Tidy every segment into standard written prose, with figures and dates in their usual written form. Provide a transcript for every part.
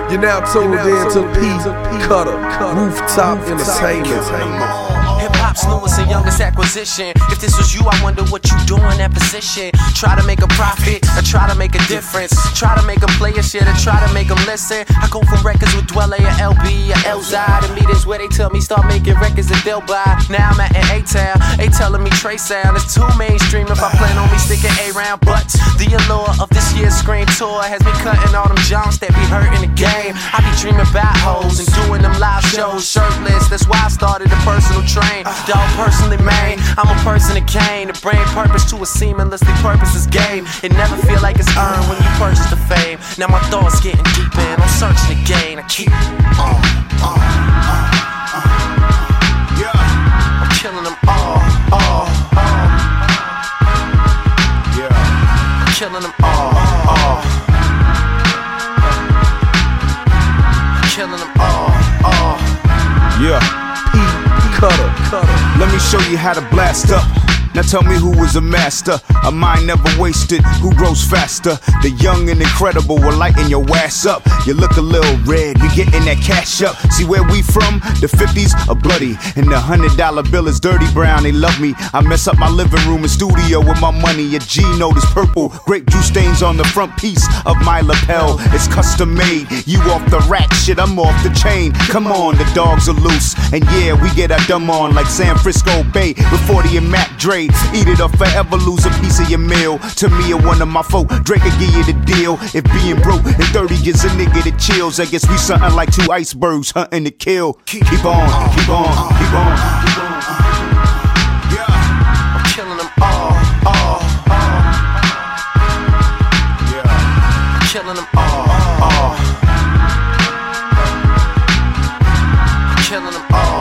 You're now tuned in to P. Cutter, Rooftop Entertainment. Hip-hop's newest and youngest acquisition. If this was you, I wonder what you do in that position. Try to make a profit, or try to make a difference. Try to make them play your shit, or try to make them listen. I go from records with Dwelle or LB or LZ to meetings where they tell me start making records that they'll buy. Now I'm at A-Town, they telling me Trey Sound. It's too mainstream if I plan on me sticking A-round. But the allure of this year's screen tour has me cutting all them jumps that be hurting the game. I be dreaming about hoes and doing them live shows shirtless. That's why I started a personal train. Dog personally made, I'm a person that came to bring purpose to a seamlessly purposeless game. It never feel like it's earned when you purchase the fame. Now my thoughts getting deep in, I'm searching again. I keep I'm killing them all. I'm killing them all. I'm killing them all. Yeah. Cutter. Let me show you how to blast up. Now tell me who is a master, a mind never wasted, who grows faster. The young and incredible will lighten your ass up. You look a little red, we getting that cash up. See where we from? The 50s are bloody, and the $100 bill is dirty brown. They love me. I mess up my living room and studio with my money. A G note is purple, grape juice stains on the front piece of my lapel. It's custom made. You off the rack, shit, I'm off the chain. Come on, the dogs are loose, and yeah, we get our dumb on like San Francisco Bay with 40 and Mac Dre. Eat it or forever lose a piece of your meal. To me or one of my folk, Drake will give you the deal. If being broke and 30 is a nigga that chills, I guess we something like two icebergs hunting to kill. Keep on. I'm killing them all. I'm killing them all. I'm killing them all.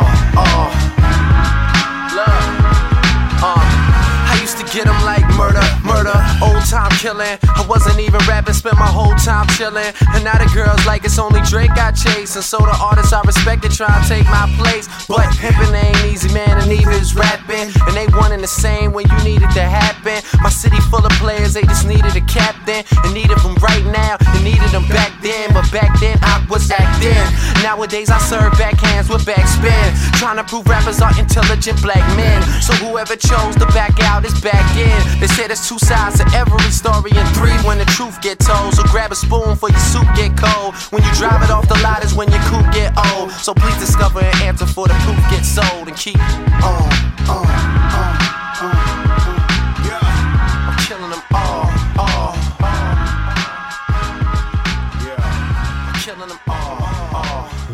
Get them like murder, old time killing. I wasn't even rapping, spent my whole time chilling. And now the girls like it's only Drake I chase. And so the artists I respected try to take my place. But pimpin' ain't easy, man, and neither is rapping. And they wantin' the same when you need it to happen. My city full of players, they just needed a captain. And needed them right now, and needed them back then. But back then I was acting. Nowadays I serve backhands with backspin. Trying to prove rappers are intelligent black men. So whoever chose to back out is back in. They say there's two sides to every story and three when the truth get told. So grab a spoon for your soup get cold. When you drive it off the lot is when your coupe get old. So please discover an answer for the proof get sold and keep on.